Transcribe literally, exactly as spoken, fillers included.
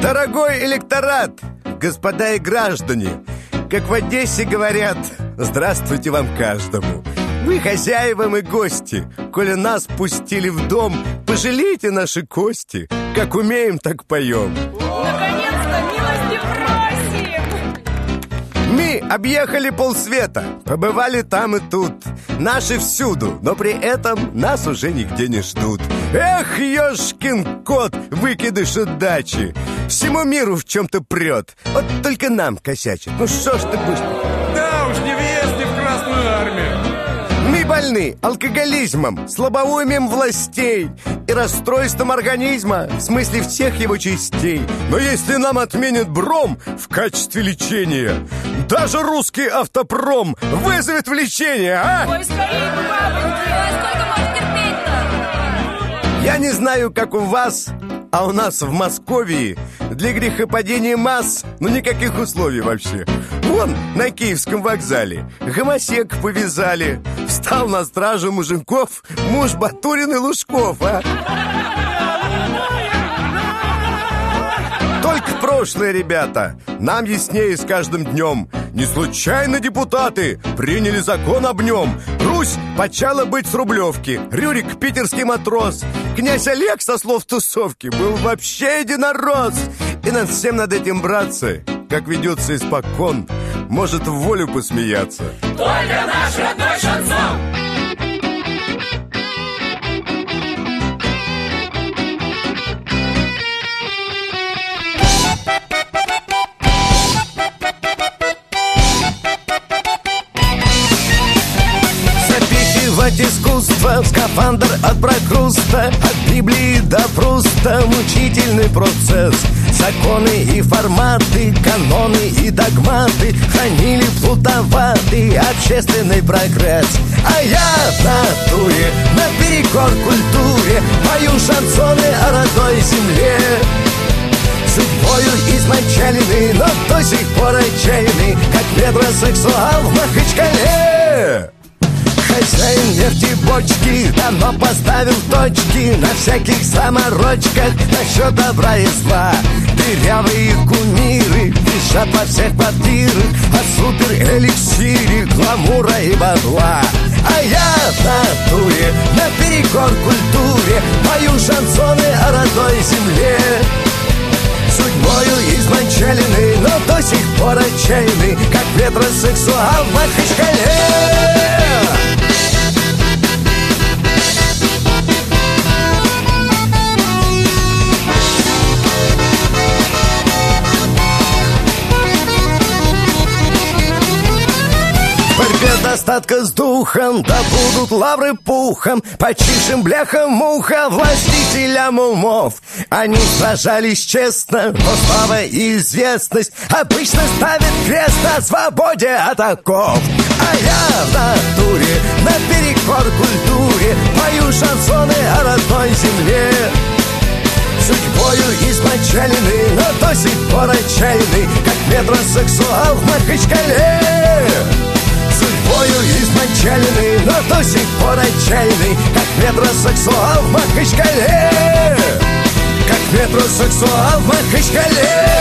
Дорогой электорат, господа и граждане, как в Одессе говорят, здравствуйте вам каждому. Вы хозяева, мы гости. Коли нас пустили в дом, пожалейте наши кости. Как умеем, так поем. Наконец-то милости просим! Мы объехали полсвета, побывали там и тут. Наши всюду, но при этом нас уже нигде не ждут. Эх, ёшкин кот, выкидыш удачи. Всему миру в чем-то прет. Вот только нам косячит. Ну что ж ты будешь? Да уж, не въезд не в Красную Армию. Мы больны алкоголизмом, слабоумием властей и расстройством организма, в смысле всех его частей. Но если нам отменят бром в качестве лечения, даже русский автопром вызовет влечение, а? Ой, скорее, бабоньки! Ой, сколько можно терпеть-то? Я не знаю, как у вас, а у нас в Москве для грехопадения масс, ну никаких условий вообще. Вон на Киевском вокзале гомосек повязали. Встал на стражу мужиков муж Батурин и Лужков, а? Только прошлое, ребята, нам яснее с каждым днем. Не случайно депутаты приняли закон об нем. Русь почала быть с Рублевки, Рюрик питерский матрос, князь Олег со слов тусовки был вообще единорос. И над всем над этим браться, как ведется испокон, может в волю посмеяться Только наш родной шансон! Запихивать искусство в скафандр от прокруста, от Библии до Пруста мучительный процесс. Законы и форматы, каноны и догматы хранили плутоватый общественный прогресс. А я в натуре, наперекор культуре, пою шансоны о родной земле. Судьбою измочаленный, но до сих пор отчаянный, как метросексуал в Махачкале. Хозяин нефтебочки давно поставил точки на всяких заморочках насчет добра и зла. Дырявые кумиры висят во всех квартирах о супер-эликсире, гламура и бабла. А я в натуре, наперекор культуре, пою шансоны о родной земле. Судьбою измочаленный, но до сих пор отчаянный, как метросексуал в Махачкале. Достатка с духом, да будут лавры пухом, почившим бляха-муха властителям умов. Они сражались честно, но слава и известность обычно ставят крест на свободе от оков. А я в натуре, наперекор культуре, пою шансоны о родной земле. Судьбою измочаленный, но до сих пор отчаянный, как метросексуал в Махачкале. Судьбою измочаленный, но до сих пор отчаянный, как метросексуал в Махачкале. Как метросексуал в Махачкале.